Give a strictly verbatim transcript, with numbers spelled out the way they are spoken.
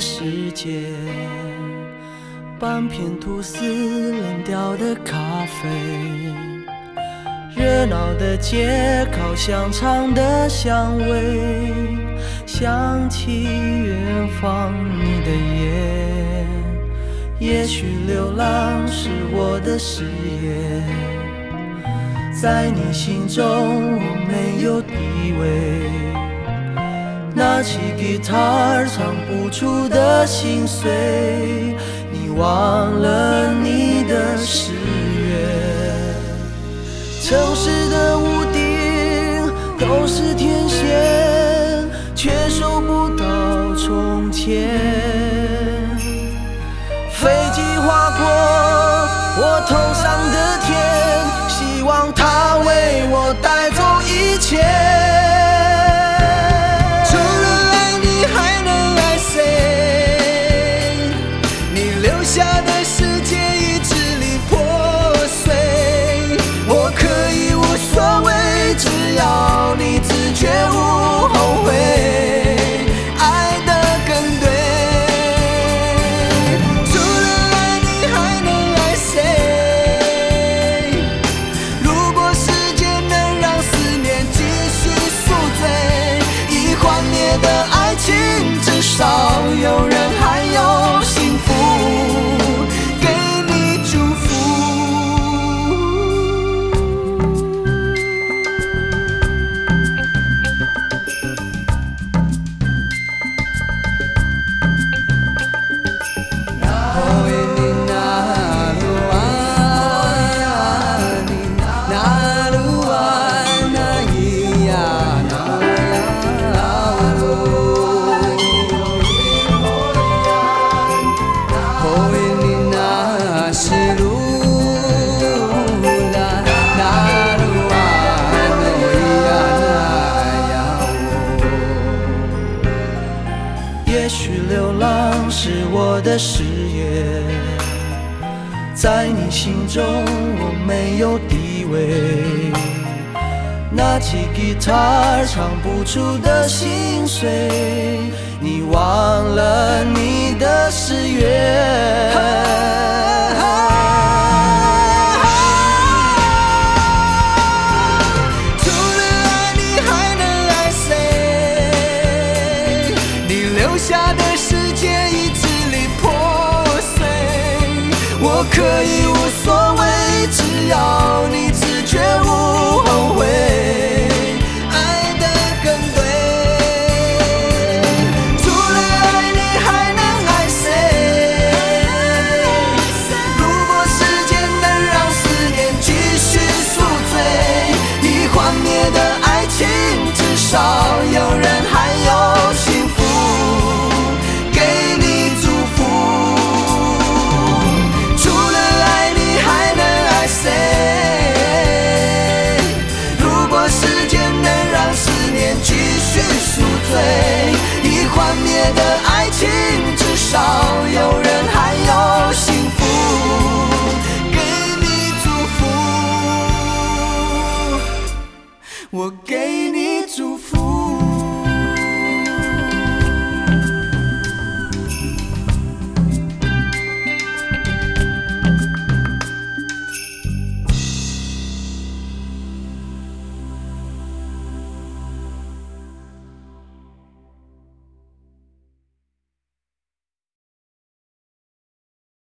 世界，半片吐司，冷掉的咖啡，热闹的街，烤香肠的香味，想起远方你的眼。也许流浪是我的事业，在你心中我没有地位，拿起吉他唱不出的心碎，你忘了你的誓约。城市的屋顶都是天线，却收不到从前。飞机划过我头上的天，希望它为我带走一切。除了爱你还能爱谁？你留下的世界已支离破碎，我可以无所谓，只要你自觉无后悔。至少有人还有幸福，给你祝福。也许流浪是我的事业，在你心中我没有地位，拿起吉他唱不出的心碎，你忘了你的誓约。下的世界已支离破碎，我可以无所谓，只要你自觉无后悔，爱得更对。除了爱你还能爱谁？如果时间能让思念继续宿醉，已幻灭的爱情至少有人